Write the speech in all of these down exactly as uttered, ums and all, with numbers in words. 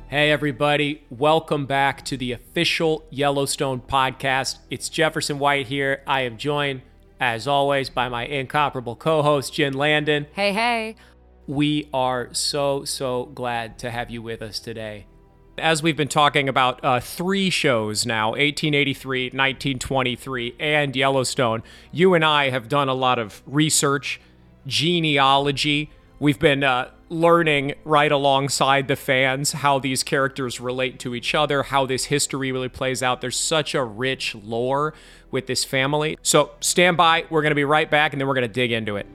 Hey everybody, welcome back to the official Yellowstone podcast. It's Jefferson White here. I am joined, as always, by my incomparable co-host, Jen Landon. Hey, hey. We are so, so glad to have you with us today. As we've been talking about uh, three shows now, eighteen eighty-three, nineteen twenty-three, and Yellowstone, you and I have done a lot of research, genealogy. We've been uh, learning right alongside the fans how these characters relate to each other, how this history really plays out. There's such a rich lore with this family. So stand by. We're going to be right back, and then we're going to dig into it.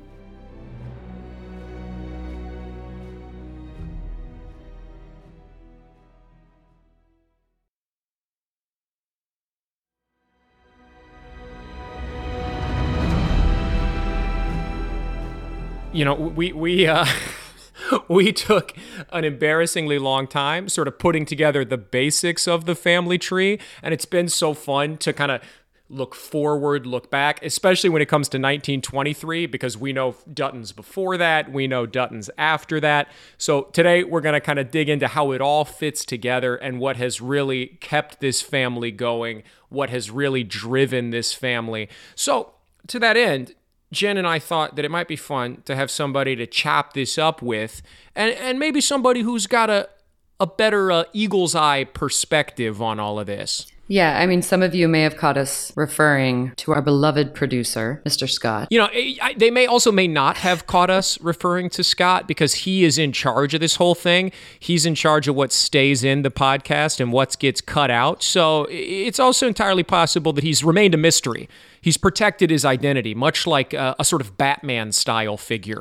You know, we we uh, we took an embarrassingly long time sort of putting together the basics of the family tree, and it's been so fun to kind of look forward, look back, especially when it comes to nineteen twenty-three, because we know Dutton's before that, we know Dutton's after that. So today we're going to kind of dig into how it all fits together and what has really kept this family going, what has really driven this family. So to that end, Jen and I thought that it might be fun to have somebody to chop this up with, and, and maybe somebody who's got a, a better uh, eagle's eye perspective on all of this. Yeah, I mean, some of you may have caught us referring to our beloved producer, Mister Scott. You know, I, they may also may not have caught us referring to Scott because he is in charge of this whole thing. He's in charge of what stays in the podcast and what gets cut out. So it's also entirely possible that he's remained a mystery. He's protected his identity, much like a, a sort of Batman-style figure.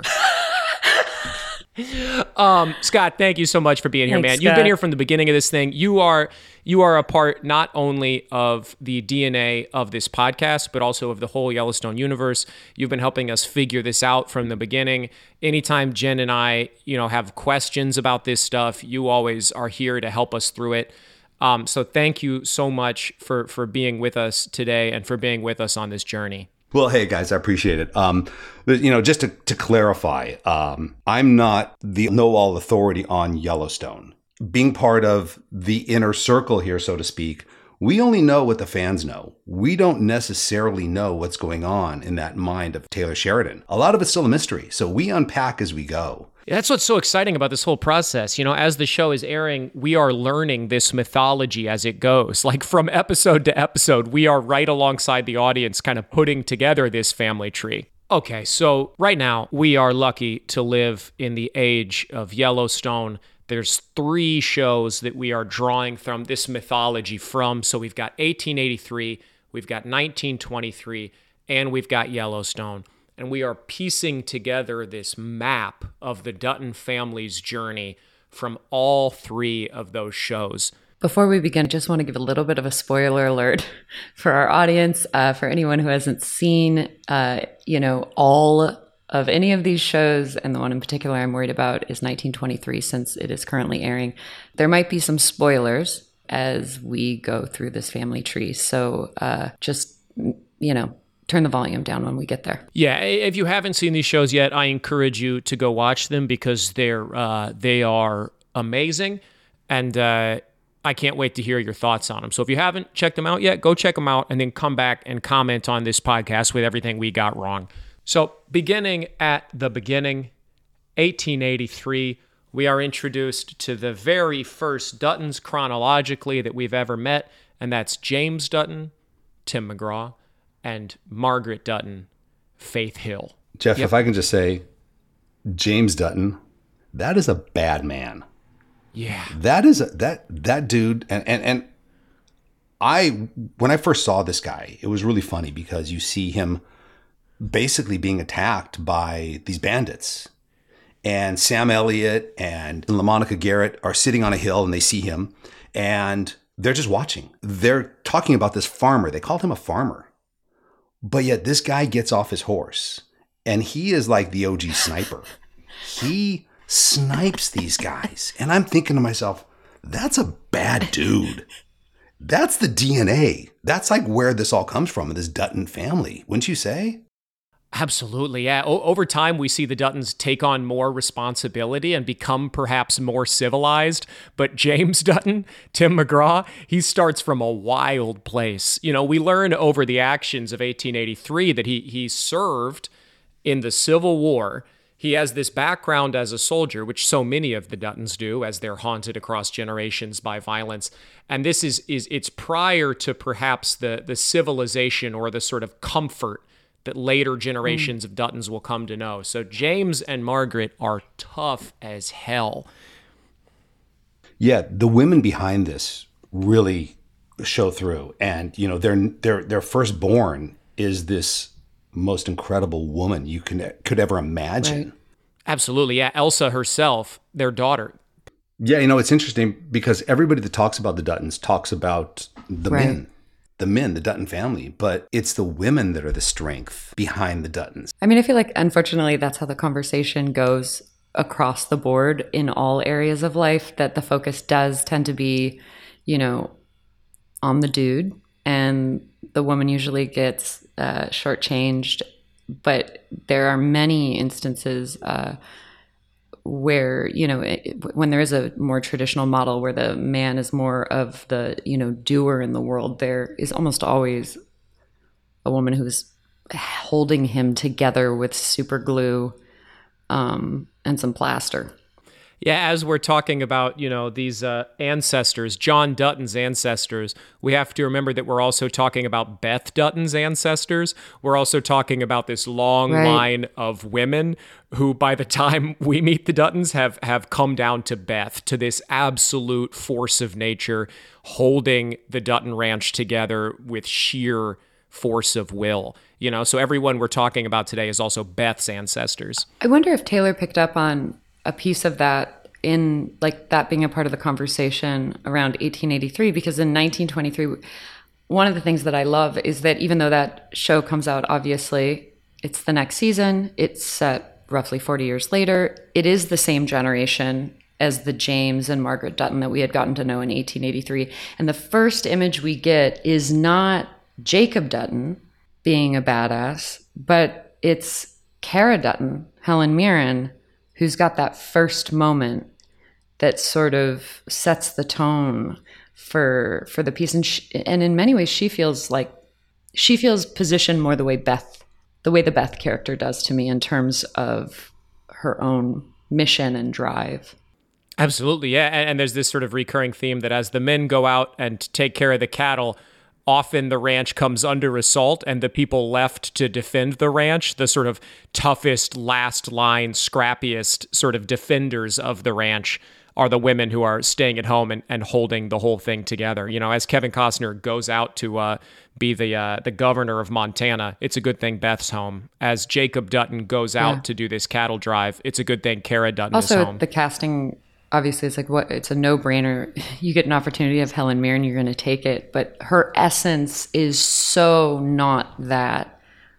um, Scott, thank you so much for being here, Thanks, man. Scott. You've been here from the beginning of this thing. You are you are a part not only of the D N A of this podcast, but also of the whole Yellowstone universe. You've been helping us figure this out from the beginning. Anytime Jen and I, you know, have questions about this stuff, you always are here to help us through it. Um, so thank you so much for for being with us today and for being with us on this journey. Well, hey, guys, I appreciate it. Um, but, you know, just to, to clarify, um, I'm not the know-all authority on Yellowstone. Being part of the inner circle here, so to speak, we only know what the fans know. We don't necessarily know what's going on in that mind of Taylor Sheridan. A lot of it's still a mystery, so we unpack as we go. That's what's so exciting about this whole process. You know, as the show is airing, we are learning this mythology as it goes. Like from episode to episode, we are right alongside the audience kind of putting together this family tree. Okay, so right now we are lucky to live in the age of Yellowstone. There's three shows that we are drawing from this mythology from. So we've got eighteen eighty-three, we've got nineteen twenty-three, and we've got Yellowstone. And we are piecing together this map of the Dutton family's journey from all three of those shows. Before we begin, I just want to give a little bit of a spoiler alert for our audience, uh, for anyone who hasn't seen, uh, you know, all of any of these shows, and the one in particular I'm worried about is nineteen twenty-three, since it is currently airing. There might be some spoilers as we go through this family tree. So uh, just, you know, turn the volume down when we get there. Yeah, if you haven't seen these shows yet, I encourage you to go watch them because they're uh, they are amazing, and uh, I can't wait to hear your thoughts on them. So if you haven't checked them out yet, go check them out and then come back and comment on this podcast with everything we got wrong. So beginning at the beginning, eighteen eighty-three, we are introduced to the very first Duttons chronologically that we've ever met, and that's James Dutton, Tim McGraw, and Margaret Dutton, Faith Hill. Jeff, Yep. if I can just say, James Dutton, that is a bad man. Yeah. That is a, that that dude, and and and I when I first saw this guy, it was really funny because you see him basically being attacked by these bandits, and Sam Elliott and LaMonica Garrett are sitting on a hill and they see him, and they're just watching. They're talking about this farmer. They called him a farmer. But yet this guy gets off his horse and he is like the O G sniper. He snipes these guys. And I'm thinking to myself, that's a bad dude. That's the D N A. That's like where this all comes from, this Dutton family. Wouldn't you say? Absolutely, yeah. O- over time, we see the Duttons take on more responsibility and become perhaps more civilized. But James Dutton, Tim McGraw, he starts from a wild place. You know, we learn over the actions of eighteen eighty-three that he he served in the Civil War. He has this background as a soldier, which so many of the Duttons do, as they're haunted across generations by violence. And this is is it's prior to perhaps the the civilization or the sort of comfort that later generations mm. of Duttons will come to know. So James and Margaret are tough as hell. Yeah, the women behind this really show through. And, you know, their their their firstborn is this most incredible woman you can could ever imagine. Right. Absolutely, yeah. Elsa herself, their daughter. Yeah, you know, it's interesting because everybody that talks about the Duttons talks about the right. men. The men, the Dutton family, but it's the women that are the strength behind the Duttons. I mean, I feel like, unfortunately, that's how the conversation goes across the board in all areas of life, that the focus does tend to be, you know, on the dude, and the woman usually gets uh, shortchanged. But there are many instances uh, where, you know, it, when there is a more traditional model where the man is more of the, you know, doer in the world, there is almost always a woman who's holding him together with super glue um, and some plaster. Yeah, as we're talking about, you know, these uh, ancestors, John Dutton's ancestors, we have to remember that we're also talking about Beth Dutton's ancestors. We're also talking about this long right. line of women who, by the time we meet the Duttons, have, have come down to Beth, to this absolute force of nature, holding the Dutton Ranch together with sheer force of will. You know, so everyone we're talking about today is also Beth's ancestors. I wonder if Taylor picked up on a piece of that in like that being a part of the conversation around eighteen eighty-three, because in nineteen twenty-three, one of the things that I love is that even though that show comes out, obviously it's the next season, it's set roughly forty years later, it is the same generation as the James and Margaret Dutton that we had gotten to know in eighteen eighty-three. And the first image we get is not Jacob Dutton being a badass, but it's Cara Dutton, Helen Mirren, who's got that first moment that sort of sets the tone for for the piece. And she, and in many ways, she feels like she feels positioned more the way Beth, the way the Beth character does to me in terms of her own mission and drive. Absolutely, yeah. And, and there's this sort of recurring theme that as the men go out and take care of the cattle, often the ranch comes under assault, and the people left to defend the ranch, the sort of toughest, last line, scrappiest sort of defenders of the ranch, are the women who are staying at home and, and holding the whole thing together. You know, as Kevin Costner goes out to uh, be the uh, the governor of Montana, it's a good thing Beth's home. As Jacob Dutton goes out yeah. to do this cattle drive, it's a good thing Cara Dutton also, is home. The casting, obviously, it's like what it's a no-brainer. You get an opportunity of Helen Mirren, you're going to take it. But her essence is so not that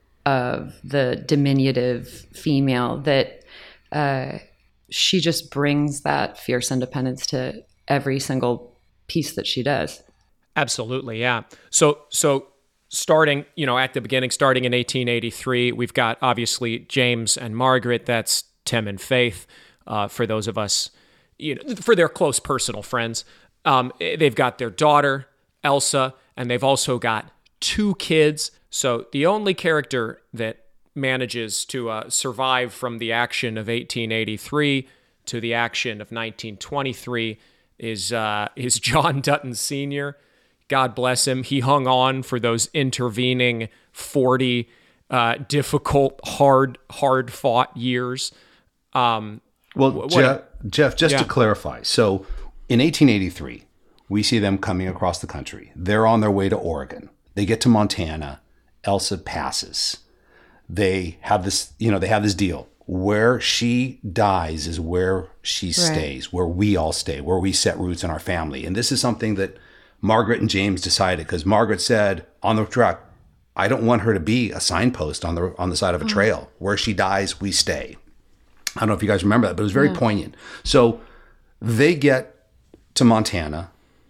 of the diminutive female that uh, she just brings that fierce independence to every single piece that she does. Absolutely, yeah. So, so starting, you know, at the beginning, starting in eighteen eighty-three, we've got obviously James and Margaret. That's Tim and Faith. Uh, for those of us, you know, for their close personal friends, um, they've got their daughter Elsa, and they've also got two kids. So the only character that manages to uh, survive from the action of eighteen eighty-three to the action of nineteen twenty-three is uh, is John Dutton Senior God bless him. He hung on for those intervening forty uh, difficult, hard, hard fought years. Um, well, what, Jeff, Jeff, just yeah. to clarify, so in eighteen eighty-three, we see them coming across the country. They're on their way to Oregon. They get to Montana. Elsa passes. They have this, you know, they have this deal. Where she dies is where she right. stays, where we all stay, where we set roots in our family. And this is something that Margaret and James decided, because Margaret said on the truck, I don't want her to be a signpost on the on the side of a trail. Where she dies, we stay. I don't know if you guys remember that, but it was very yeah. poignant. So they get to Montana,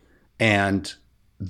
and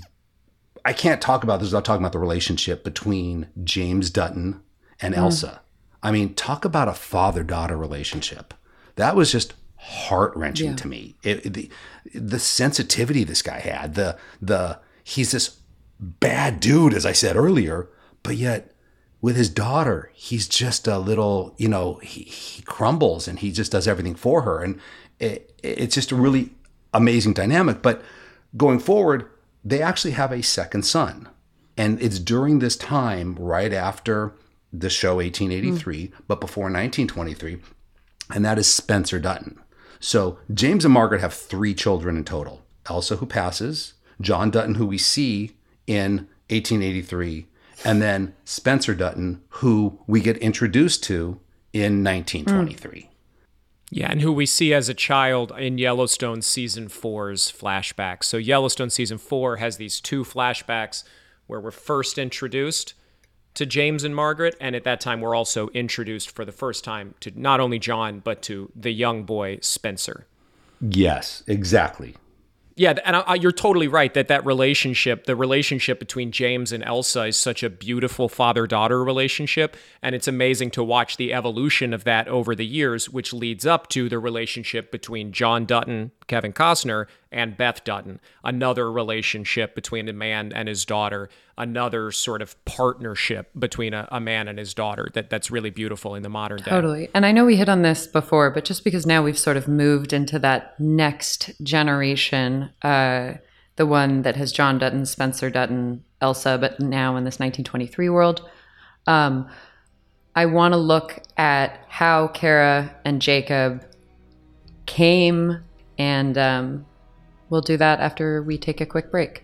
I can't talk about this without talking about the relationship between James Dutton and mm. Elsa. I mean, talk about a father-daughter relationship. That was just heart-wrenching Yeah. to me. It, the, the sensitivity this guy had, the the he's this bad dude, as I said earlier, but yet with his daughter, he's just a little, you know, he, he crumbles and he just does everything for her. And it, it's just a really amazing dynamic. But going forward, they actually have a second son. And it's during this time, right after the show eighteen eighty-three, mm. but before nineteen twenty-three, and that is Spencer Dutton. So James and Margaret have three children in total. Elsa, who passes, John Dutton, who we see in eighteen eighty-three, and then Spencer Dutton, who we get introduced to in nineteen twenty-three. Mm. Yeah, and who we see as a child in Yellowstone Season four's flashbacks. So Yellowstone Season four has these two flashbacks where we're first introduced to James and Margaret, and at that time we're also introduced for the first time to not only John, but to the young boy Spencer. Yes, exactly. Yeah, and I, I, you're totally right that that relationship, the relationship between James and Elsa is such a beautiful father-daughter relationship, and it's amazing to watch the evolution of that over the years, which leads up to the relationship between John Dutton, Kevin Costner, and Beth Dutton, another relationship between a man and his daughter, another sort of partnership between a, a man and his daughter that, that's really beautiful in the modern day. Totally. And I know we hit on this before, but just because now we've sort of moved into that next generation, uh, the one that has John Dutton, Spencer Dutton, Elsa, but now in this nineteen twenty-three world, um, I want to look at how Kara and Jacob came, and um, we'll do that after we take a quick break.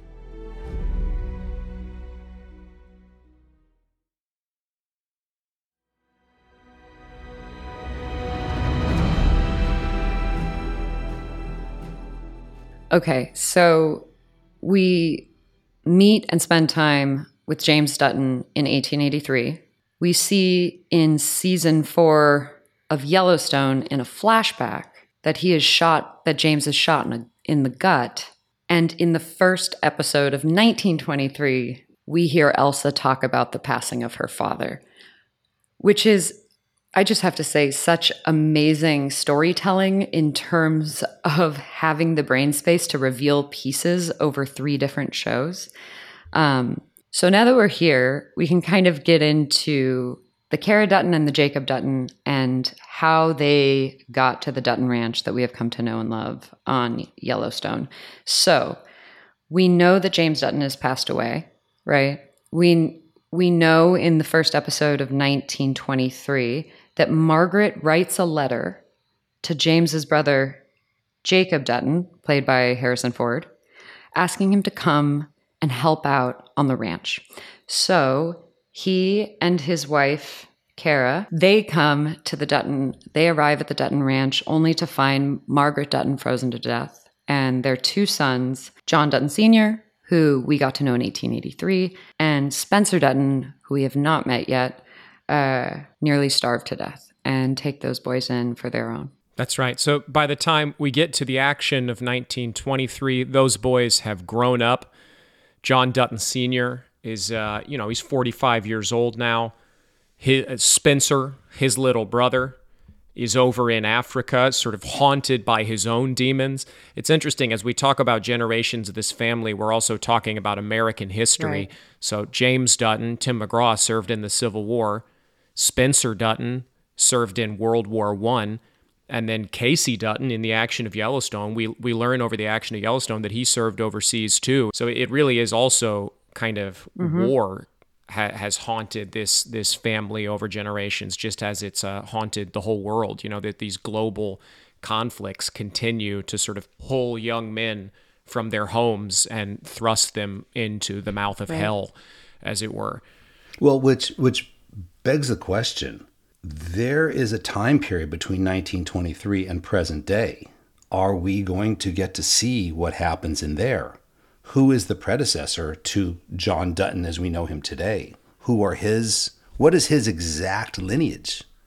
Okay, so we meet and spend time with James Dutton in eighteen eighty-three. We see in season four of Yellowstone in a flashback that he is shot, that James is shot in, a, in the gut. And in the first episode of nineteen twenty-three, we hear Elsa talk about the passing of her father, which is, I just have to say, such amazing storytelling in terms of having the brain space to reveal pieces over three different shows. Um, so now that we're here, we can kind of get into the Kara Dutton and the Jacob Dutton and how they got to the Dutton Ranch that we have come to know and love on Yellowstone. So we know that James Dutton has passed away, right? We we know in the first episode of nineteen twenty-three that Margaret writes a letter to James's brother, Jacob Dutton, played by Harrison Ford, asking him to come and help out on the ranch. So he and his wife, Kara, they come to the Dutton, they arrive at the Dutton Ranch only to find Margaret Dutton frozen to death, and their two sons, John Dutton Senior, who we got to know in eighteen eighty-three, and Spencer Dutton, who we have not met yet, Uh, nearly starve to death, and take those boys in for their own. That's right. So by the time we get to the action of nineteen twenty-three, those boys have grown up. John Dutton Senior is, uh, you know, he's forty-five years old now. His, uh, Spencer, his little brother, is over in Africa, sort of haunted by his own demons. It's interesting, as we talk about generations of this family, we're also talking about American history. Right. So James Dutton, Tim McGraw, served in the Civil War. Spencer Dutton served in World War One, and then Casey Dutton in the action of Yellowstone. We we learn over the action of Yellowstone that he served overseas too. So it really is also kind of mm-hmm. war ha- has haunted this this family over generations, just as it's uh, haunted the whole world. You know, that these global conflicts continue to sort of pull young men from their homes and thrust them into the mouth of right. hell, as it were. Well, which which begs the question. There is a time period between nineteen twenty-three and present day. Are we going to get to see what happens in there? Who is the predecessor to John Dutton as we know him today? Who are his, what is his exact lineage?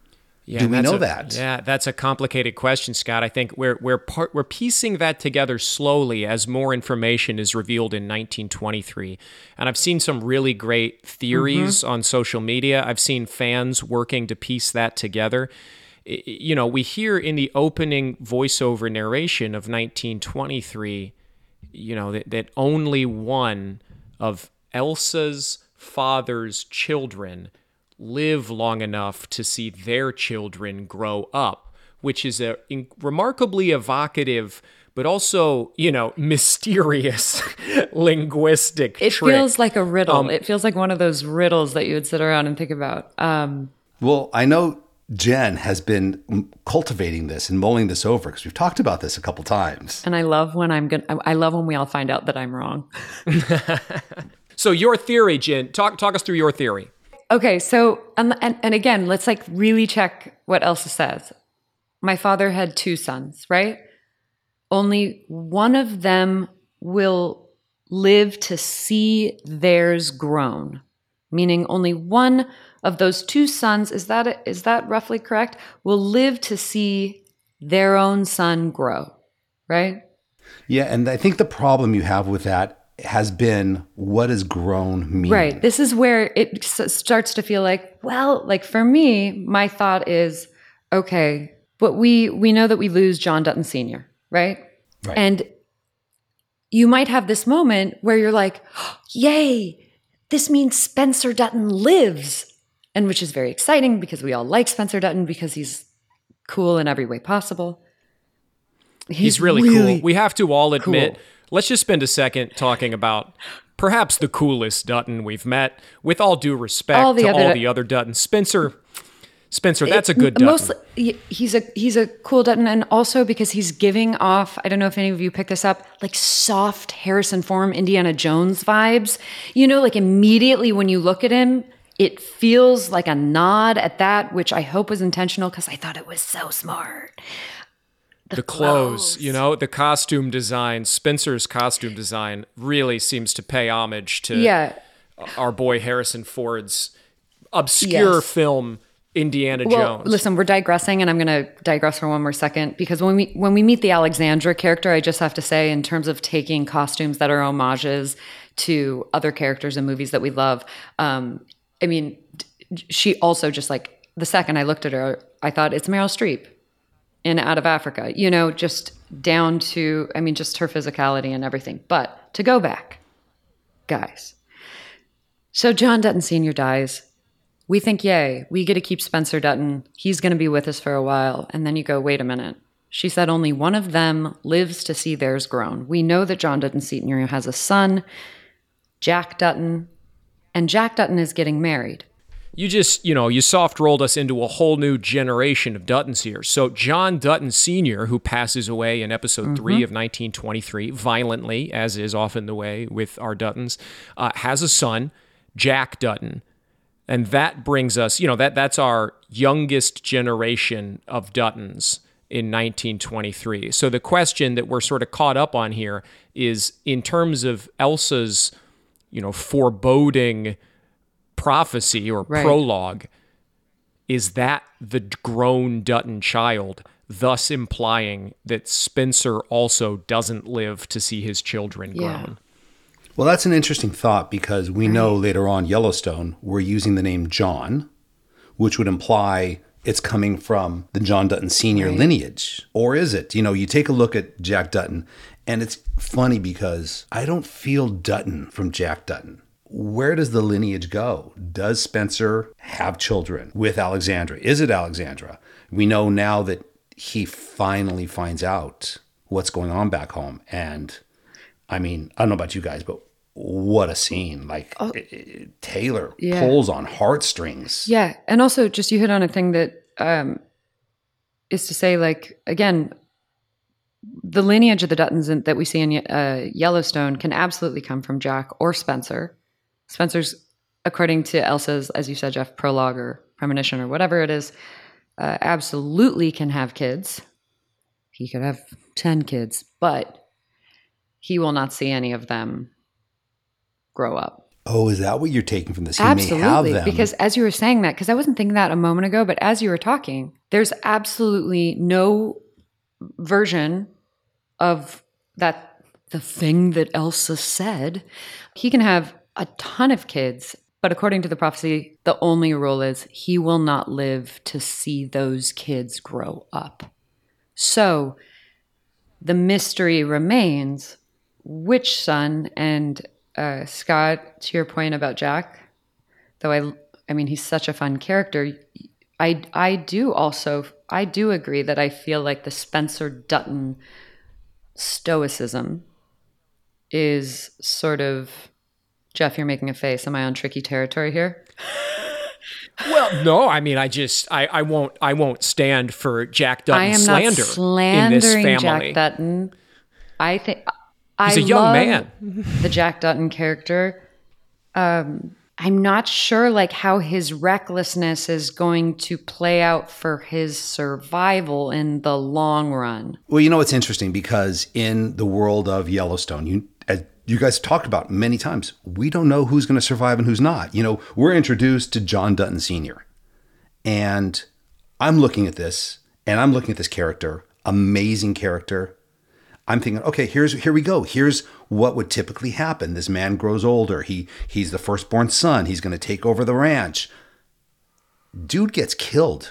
Yeah, Do we know a, that? Yeah, that's a complicated question, Scott. I think we're we're part, we're piecing that together slowly as more information is revealed in nineteen twenty-three. And I've seen some really great theories mm-hmm. on social media. I've seen fans working to piece that together. You know, we hear in the opening voiceover narration of nineteen twenty-three, you know, that, that only one of Elsa's father's children live long enough to see their children grow up, which is a in- remarkably evocative, but also, you know, mysterious linguistic it trick. feels like a riddle. Um, it feels like one of those riddles that you would sit around and think about. Um, well, I know Jen has been cultivating this and mulling this over because we've talked about this a couple times. And I love when I'm good. I love when we all find out that I'm wrong. So your theory, Jen, talk talk us through your theory. Okay, so, and, and and again, let's like really check what Elsa says. My father had two sons, right? Only one of them will live to see theirs grown, meaning only one of those two sons, is that is that roughly correct? Will live to see their own son grow, right? Yeah, and I think the problem you have with that has been, what does grown mean? Right. This is where it s- starts to feel like, well, like for me, my thought is, okay, but we we know that we lose John Dutton Senior, right? Right. And you might have this moment where you're like, oh, yay, this means Spencer Dutton lives. And which is very exciting because we all like Spencer Dutton because he's cool in every way possible. He's, he's really, really cool. We have to all admit, cool. Let's just spend a second talking about perhaps the coolest Dutton we've met, with all due respect all to all the other Duttons. Spencer, Spencer, that's it, a good Dutton. Mostly, he's a he's a cool Dutton, and also because he's giving off, I don't know if any of you picked this up, like soft Harrison Ford, Indiana Jones vibes. You know, like immediately when you look at him, it feels like a nod at that, which I hope was intentional because I thought it was so smart. The, the clothes, clothes, you know, the costume design, Spencer's costume design really seems to pay homage to yeah. our boy Harrison Ford's obscure yes. film, Indiana well, Jones. Listen, we're digressing, and I'm going to digress for one more second, because when we when we meet the Alexandra character, I just have to say, in terms of taking costumes that are homages to other characters in movies that we love, um, I mean, she also just like, the second I looked at her, I thought, it's Meryl Streep in Out of Africa, you know, just down to, I mean, just her physicality and everything. But to go back, guys. So John Dutton Senior dies. We think, yay, we get to keep Spencer Dutton. He's going to be with us for a while. And then you go, wait a minute. She said only one of them lives to see theirs grown. We know that John Dutton Senior has a son, Jack Dutton, and Jack Dutton is getting married. You just, you know, you soft rolled us into a whole new generation of Duttons here. So John Dutton Senior, who passes away in episode mm-hmm. three of nineteen twenty-three, violently, as is often the way with our Duttons, uh, has a son, Jack Dutton. And that brings us, you know, that that's our youngest generation of Duttons in nineteen twenty-three. So the question that we're sort of caught up on here is, in terms of Elsa's, you know, foreboding prophecy or right. prologue, is that the grown Dutton child, thus implying that Spencer also doesn't live to see his children yeah. grown? Well, that's an interesting thought, because we know later on Yellowstone, we're using the name John, which would imply it's coming from the John Dutton Senior right. lineage. Or is it? You know, you take a look at Jack Dutton, and it's funny because I don't feel Dutton from Jack Dutton. Where does the lineage go? Does Spencer have children with Alexandra? Is it Alexandra? We know now that he finally finds out what's going on back home. And I mean, I don't know about you guys, but what a scene. Like oh, it, it, Taylor yeah. pulls on heartstrings. Yeah. And also just you hit on a thing that um, is to say, like, again, the lineage of the Duttons in, that we see in uh, Yellowstone can absolutely come from Jack or Spencer. Spencer's, according to Elsa's, as you said, Jeff, prologue or premonition or whatever it is, uh, absolutely can have kids. He could have ten kids, but he will not see any of them grow up. Oh, is that what you're taking from this? He may have Absolutely. them. Because as you were saying that, because I wasn't thinking that a moment ago, but as you were talking, there's absolutely no version of that, the thing that Elsa said. He can have a ton of kids, but according to the prophecy, the only rule is he will not live to see those kids grow up. So the mystery remains which son. And uh, Scott, to your point about Jack, though I, I mean, he's such a fun character. I, I do also, I do agree that I feel like the Spencer Dutton stoicism is sort of, Jeff, you're making a face. Am I on tricky territory here? Well, no, I mean, I just, I, I won't, I won't stand for Jack Dutton I am slander not slandering in this family. Jack Dutton. I think He's I a young love man. the Jack Dutton character. Um, I'm not sure like how his recklessness is going to play out for his survival in the long run. Well, you know, it's interesting because in the world of Yellowstone, you, as you guys talked about many times, we don't know who's going to survive and who's not. You know, we're introduced to John Dutton Senior And I'm looking at this and I'm looking at this character, amazing character. I'm thinking, okay, here's here we go. Here's what would typically happen. This man grows older. He he's the firstborn son. He's going to take over the ranch. Dude gets killed.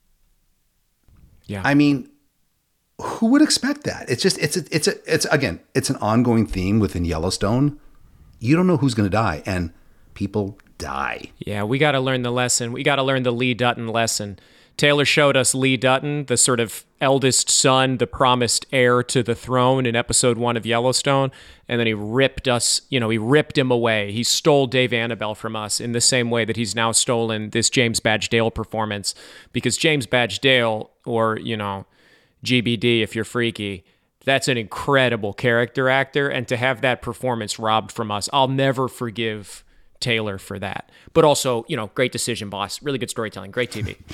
Yeah. I mean, who would expect that? It's just it's a, it's a it's again, it's an ongoing theme within Yellowstone. You don't know who's going to die, and people die. Yeah, we got to learn the lesson. We got to learn the Lee Dutton lesson. Taylor showed us Lee Dutton, the sort of eldest son, the promised heir to the throne in episode one of Yellowstone. And then he ripped us, you know, he ripped him away. He stole Dave Annabelle from us in the same way that he's now stolen this James Badge Dale performance. Because James Badge Dale, or, you know, G B D if you're freaky, that's an incredible character actor. And to have that performance robbed from us, I'll never forgive Taylor for that. But also, you know, great decision, boss. Really good storytelling. Great T V.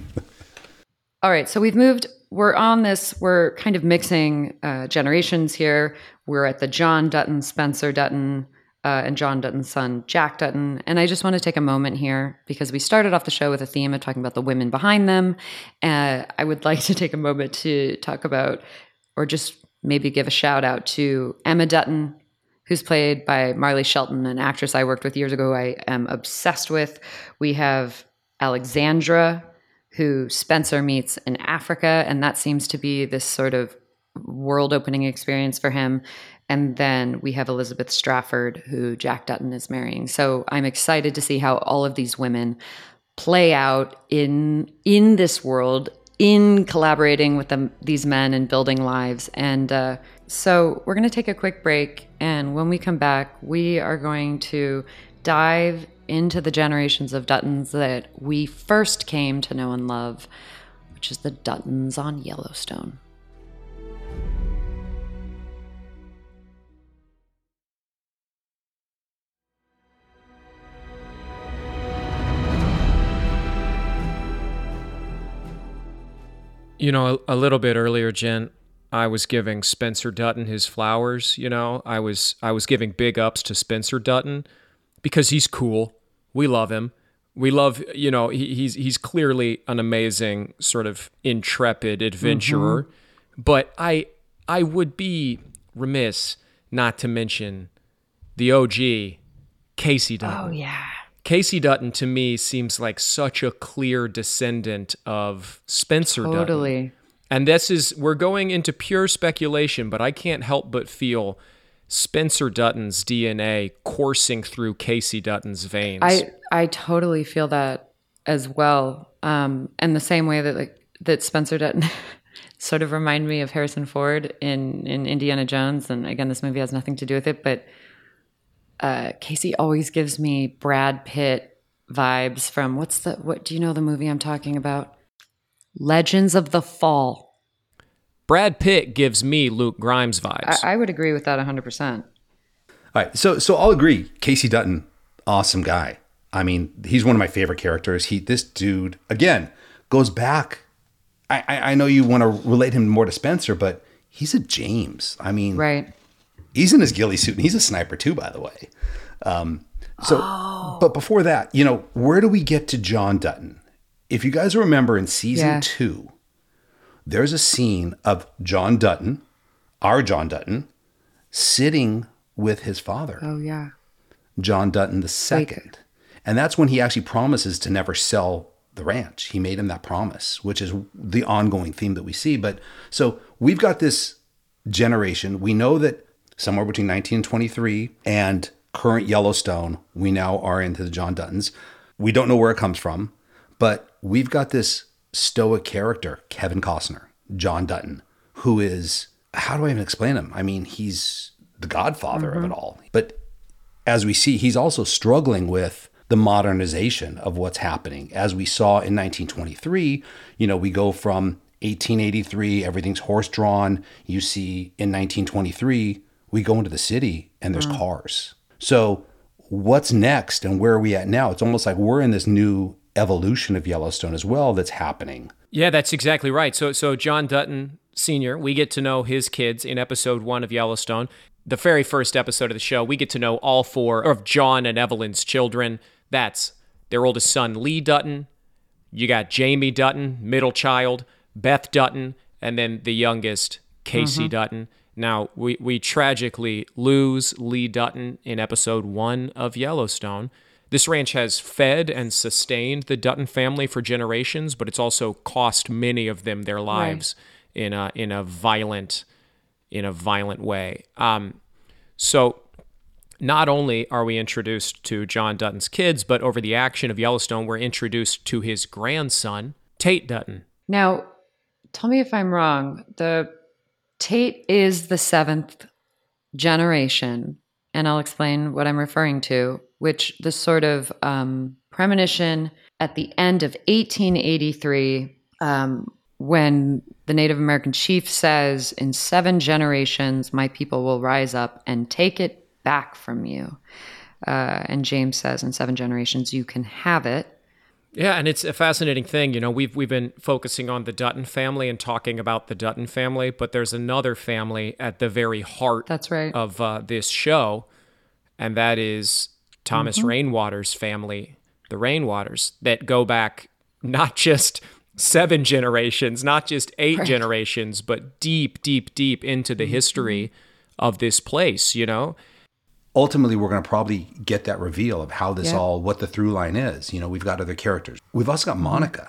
All right, so we've moved, we're on this, we're kind of mixing uh, generations here. We're at the John Dutton, Spencer Dutton, uh, and John Dutton's son, Jack Dutton. And I just want to take a moment here because we started off the show with a theme of talking about the women behind them. Uh, I would like to take a moment to talk about, or just maybe give a shout out to Emma Dutton, who's played by Marley Shelton, an actress I worked with years ago I am obsessed with. We have Alexandra, who Spencer meets in Africa, and that seems to be this sort of world-opening experience for him. And then we have Elizabeth Strafford, who Jack Dutton is marrying. So I'm excited to see how all of these women play out in in this world, in collaborating with them, these men and building lives. And uh, so we're going to take a quick break, and when we come back, we are going to dive into the generations of Duttons that we first came to know and love, which is the Duttons on Yellowstone. You know, a, a little bit earlier, Jen, I was giving Spencer Dutton his flowers. You know, I was I was giving big ups to Spencer Dutton because he's cool. We love him. We love, you know, he, he's he's clearly an amazing sort of intrepid adventurer. Mm-hmm. But I I would be remiss not to mention the O G, Casey Dutton. Oh yeah. Casey Dutton, to me, seems like such a clear descendant of Spencer Dutton. Totally. And this is, we're going into pure speculation, but I can't help but feel Spencer Dutton's D N A coursing through Casey Dutton's veins. I, I totally feel that as well. Um, and the same way that like that Spencer Dutton sort of remind me of Harrison Ford in, in Indiana Jones. And again, this movie has nothing to do with it, but Uh, Casey always gives me Brad Pitt vibes from what's the what do you know the movie I'm talking about? Legends of the Fall. Brad Pitt gives me Luke Grimes vibes. I, I would agree with that one hundred percent. All right, so so I'll agree. Casey Dutton, awesome guy. I mean, he's one of my favorite characters. He this dude again goes back. I I, I know you want to relate him more to Spencer, but he's a James. I mean, right. He's in his ghillie suit, and he's a sniper too, by the way. Um, So, oh. But before that, you know, where do we get to John Dutton? If you guys remember in season yeah. two, there's a scene of John Dutton, our John Dutton, sitting with his father. Oh, yeah. John Dutton the second. And that's when he actually promises to never sell the ranch. He made him that promise, which is the ongoing theme that we see. But so we've got this generation. We know that somewhere between nineteen twenty-three and current Yellowstone, we now are into the John Duttons. We don't know where it comes from, but we've got this stoic character, Kevin Costner, John Dutton, who is, how do I even explain him? I mean, he's the godfather mm-hmm. of it all. But as we see, he's also struggling with the modernization of what's happening. As we saw in nineteen twenty-three, you know, we go from eighteen eighty-three, everything's horse-drawn. You see in nineteen twenty-three, we go into the city and there's mm. cars. So what's next and where are we at now? It's almost like we're in this new evolution of Yellowstone as well that's happening. Yeah, that's exactly right. So so John Dutton Senior, we get to know his kids in episode one of Yellowstone. The very first episode of the show, we get to know all four of John and Evelyn's children. That's their oldest son, Lee Dutton. You got Jamie Dutton, middle child, Beth Dutton, and then the youngest, Casey mm-hmm. Dutton. Now, we, we tragically lose Lee Dutton in episode one of Yellowstone. This ranch has fed and sustained the Dutton family for generations, but it's also cost many of them their lives right. in a in a violent in a violent way. Um, so not only are we introduced to John Dutton's kids, but over the action of Yellowstone, we're introduced to his grandson, Tate Dutton. Now, tell me if I'm wrong. The Tate is the seventh generation, and I'll explain what I'm referring to, which the sort of um, premonition at the end of eighteen eighty-three, um, when the Native American chief says, in seven generations, my people will rise up and take it back from you. Uh, and James says, in seven generations, you can have it. Yeah, and it's a fascinating thing. You know, we've we've been focusing on the Dutton family and talking about the Dutton family, but there's another family at the very heart That's right. of uh, this show, and that is Thomas mm-hmm. Rainwater's family, the Rainwaters, that go back not just seven generations, not just eight right. generations, but deep, deep, deep into the history of this place, you know? Ultimately, we're going to probably get that reveal of how this yeah. all, what the through line is. You know, we've got other characters. We've also got Monica,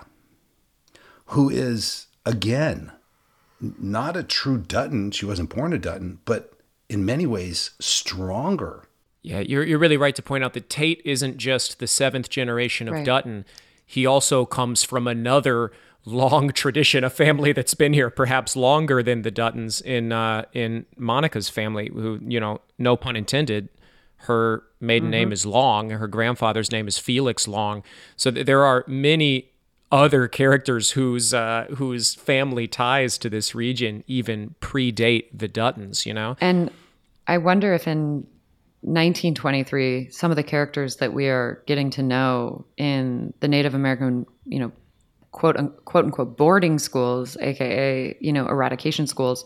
who is, again, not a true Dutton. She wasn't born a Dutton, but in many ways, stronger. Yeah, you're you're really right to point out that Tate isn't just the seventh generation of right. Dutton. He also comes from another long tradition, a family that's been here perhaps longer than the Duttons in uh, in Monica's family, who, you know, no pun intended, her maiden mm-hmm. name is Long. Her grandfather's name is Felix Long. So th- there are many other characters whose uh, whose family ties to this region even predate the Duttons, you know? And I wonder if in nineteen twenty-three, some of the characters that we are getting to know in the Native American, you know, quote, un- quote unquote boarding schools, A K A, you know, eradication schools,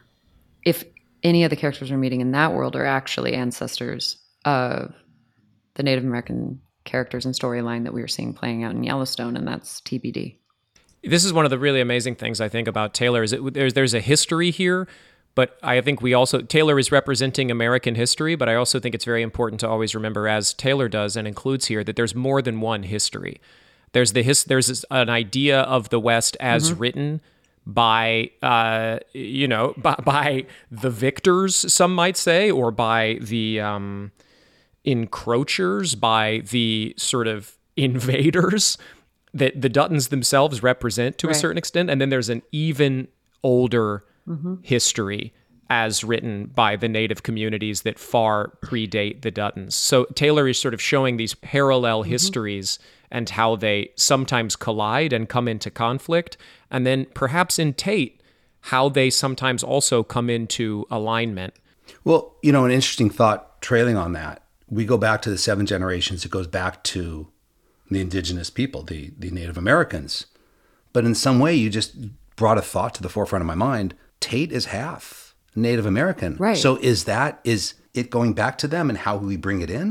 if any of the characters we're meeting in that world are actually ancestors of the Native American characters and storyline that we were seeing playing out in Yellowstone, and that's T B D. This is one of the really amazing things I think about Taylor, is it, there's, there's a history here. But I think we also, Taylor is representing American history, but I also think it's very important to always remember, as Taylor does and includes here, that there's more than one history. There's the his, there's this, an idea of the West as mm-hmm. written by, uh, you know, by, by the victors, some might say, or by the um, encroachers, by the sort of invaders that the Duttons themselves represent to right. a certain extent. And then there's an even older Mm-hmm. history as written by the native communities that far predate the Duttons. So Taylor is sort of showing these parallel mm-hmm. histories and how they sometimes collide and come into conflict. And then perhaps in Tate, how they sometimes also come into alignment. Well, you know, an interesting thought trailing on that, we go back to the seven generations. It goes back to the indigenous people, the, the Native Americans. But in some way, you just brought a thought to the forefront of my mind. Tate is half Native American. Right. So is that, is it going back to them, and how we bring it in?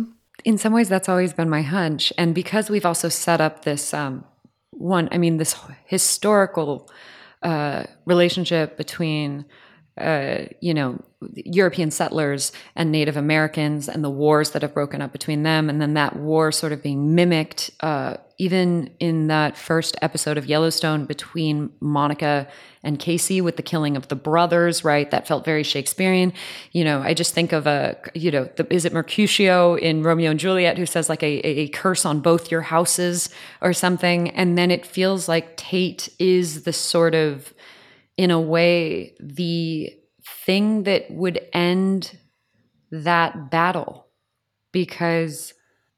in some ways, that's always been my hunch. And because we've also set up this um, one, I mean, this historical uh, relationship between, uh, you know, European settlers and Native Americans and the wars that have broken up between them. And then that war sort of being mimicked, uh, even in that first episode of Yellowstone between Monica and Casey with the killing of the brothers, right? That felt very Shakespearean. You know, I just think of a, you know, the, is it Mercutio in Romeo and Juliet who says like a, a curse on both your houses or something? And then it feels like Tate is the sort of, in a way, the thing that would end that battle, because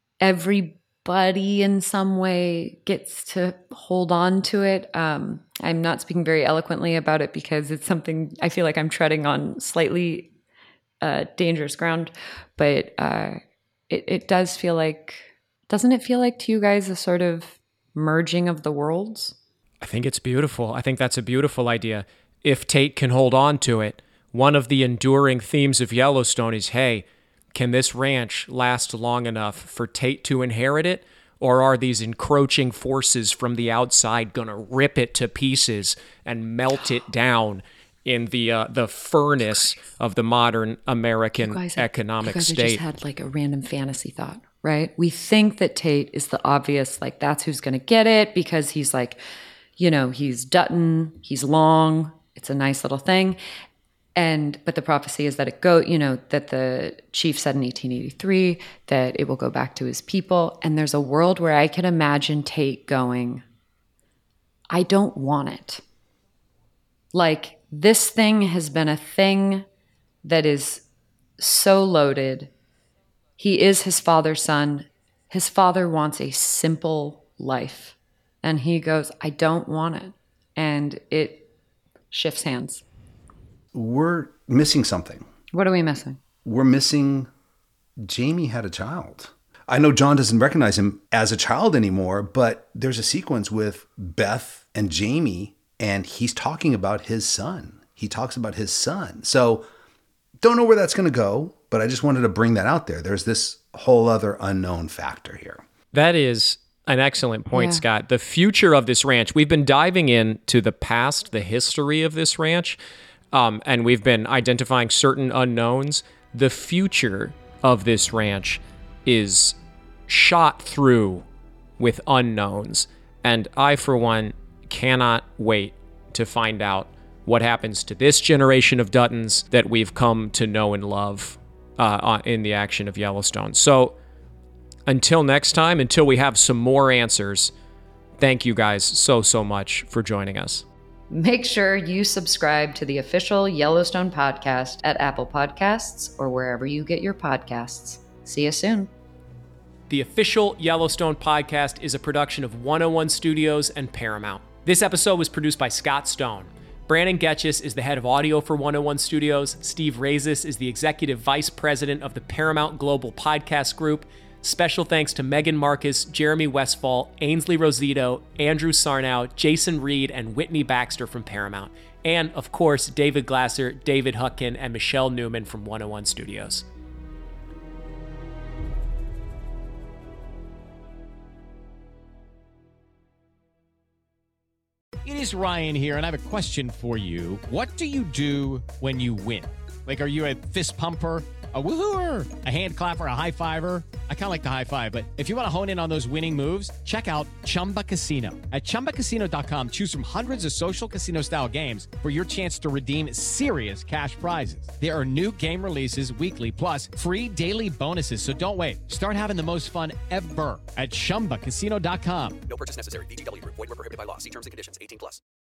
everybody in some way gets to hold on to it. Um, I'm not speaking very eloquently about it because it's something I feel like I'm treading on slightly uh, dangerous ground, but uh, it, it does feel like, doesn't it feel like to you guys a sort of merging of the worlds? I think it's beautiful. I think that's a beautiful idea. If Tate can hold on to it, one of the enduring themes of Yellowstone is, hey, can this ranch last long enough for Tate to inherit it? Or are these encroaching forces from the outside going to rip it to pieces and melt it down in the uh, the furnace of the modern American have, economic you guys state? I just had like a random fantasy thought, right? We think that Tate is the obvious, like that's who's going to get it because he's like, you know, he's Dutton, he's long, it's a nice little thing. And, but the prophecy is that it go, you know, that the chief said in eighteen eighty-three that it will go back to his people. And there's a world where I can imagine Tate going, I don't want it. Like, this thing has been a thing that is so loaded. He is his father's son. His father wants a simple life. And he goes, I don't want it. And it shifts hands. We're missing something. What are we missing? We're missing Jamie had a child. I know John doesn't recognize him as a child anymore, but there's a sequence with Beth and Jamie, and he's talking about his son. He talks about his son. So don't know where that's going to go, but I just wanted to bring that out there. There's this whole other unknown factor here. That is an excellent point, Yeah. Scott. The future of this ranch, we've been diving into the past, the history of this ranch, um, and we've been identifying certain unknowns. The future of this ranch is shot through with unknowns, and I, for one, cannot wait to find out what happens to this generation of Duttons that we've come to know and love uh, in the action of Yellowstone. So until next time, until we have some more answers, thank you guys so, so much for joining us. Make sure you subscribe to the official Yellowstone podcast at Apple Podcasts or wherever you get your podcasts. See you soon. The official Yellowstone podcast is a production of one oh one Studios and Paramount. This episode was produced by Scott Stone. Brandon Getchis is the head of audio for one oh one Studios. Steve Razis is the executive vice president of the Paramount Global Podcast Group. Special thanks to Megan Marcus, Jeremy Westfall, Ainsley Rosito, Andrew Sarnow, Jason Reed, and Whitney Baxter from Paramount. And, of course, David Glasser, David Hutkin, and Michelle Newman from one oh one Studios. It is Ryan here, and I have a question for you. What do you do when you win? Like, are you a fist pumper, a woohooer, a hand clapper, a high fiver? I kind of like the high five, but if you want to hone in on those winning moves, check out Chumba Casino. At chumba casino dot com, choose from hundreds of social casino style games for your chance to redeem serious cash prizes. There are new game releases weekly, plus free daily bonuses. So don't wait. Start having the most fun ever at chumba casino dot com. No purchase necessary. V G W Group. Void where prohibited by law. See terms and conditions. eighteen plus.